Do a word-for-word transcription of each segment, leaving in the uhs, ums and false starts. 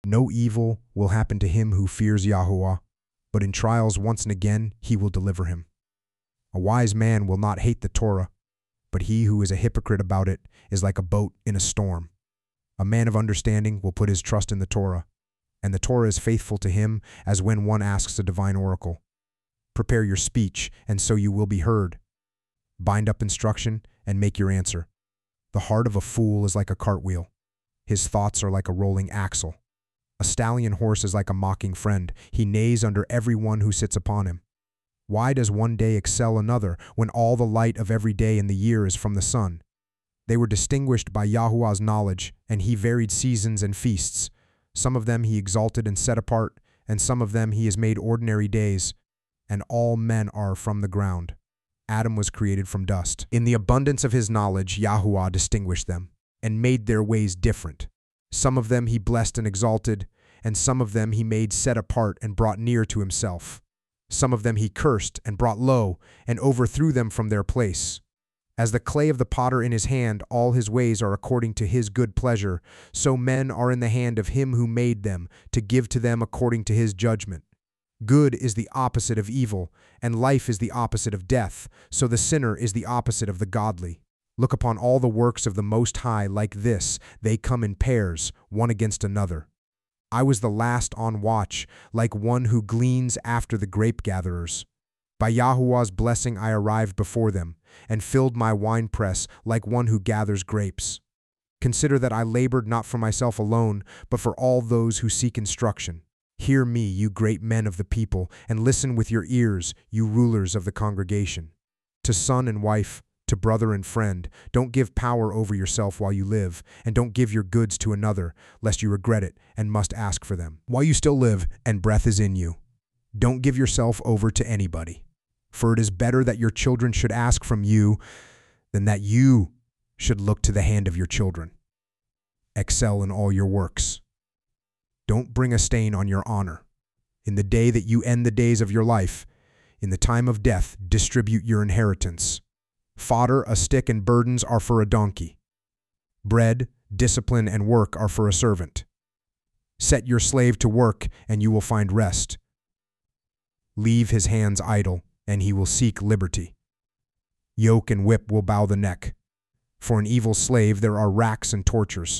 No evil will happen to him who fears Yahuwah, but in trials once and again he will deliver him. A wise man will not hate the Torah, but he who is a hypocrite about it is like a boat in a storm. A man of understanding will put his trust in the Torah, and the Torah is faithful to him as when one asks a divine oracle. Prepare your speech, and so you will be heard. Bind up instruction, and make your answer. The heart of a fool is like a cartwheel. His thoughts are like a rolling axle. A stallion horse is like a mocking friend. He neighs under every one who sits upon him. Why does one day excel another when all the light of every day in the year is from the sun? They were distinguished by Yahuwah's knowledge, and he varied seasons and feasts. Some of them he exalted and set apart, and some of them he has made ordinary days, and all men are from the ground. Adam was created from dust. In the abundance of his knowledge, Yahuwah distinguished them, and made their ways different. Some of them he blessed and exalted, and some of them he made set apart and brought near to himself. Some of them he cursed and brought low, and overthrew them from their place. As the clay of the potter in his hand, all his ways are according to his good pleasure, so men are in the hand of him who made them, to give to them according to his judgment. Good is the opposite of evil, and life is the opposite of death, so the sinner is the opposite of the godly. Look upon all the works of the Most High like this, they come in pairs, one against another. I was the last on watch, like one who gleans after the grape-gatherers. By Yahuwah's blessing I arrived before them, and filled my winepress like one who gathers grapes. Consider that I labored not for myself alone, but for all those who seek instruction. Hear me, you great men of the people, and listen with your ears, you rulers of the congregation. To son and wife, to brother and friend, don't give power over yourself while you live, and don't give your goods to another, lest you regret it and must ask for them. While you still live and breath is in you, don't give yourself over to anybody, for it is better that your children should ask from you than that you should look to the hand of your children. Excel in all your works. Don't bring a stain on your honor. In the day that you end the days of your life, in the time of death, distribute your inheritance. Fodder, a stick, and burdens are for a donkey. Bread, discipline, and work are for a servant. Set your slave to work, and you will find rest. Leave his hands idle, and he will seek liberty. Yoke and whip will bow the neck. For an evil slave there are racks and tortures.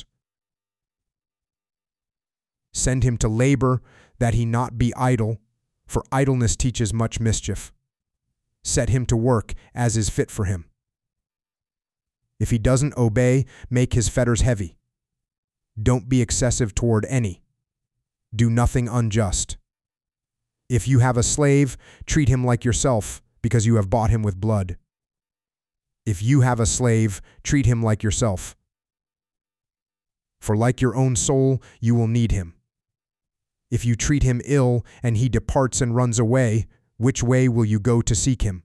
Send him to labor, that he not be idle, for idleness teaches much mischief. Set him to work as is fit for him. If he doesn't obey, make his fetters heavy. Don't be excessive toward any. Do nothing unjust. If you have a slave, treat him like yourself, because you have bought him with blood. If you have a slave, treat him like yourself. For like your own soul, you will need him. If you treat him ill and he departs and runs away, which way will you go to seek him?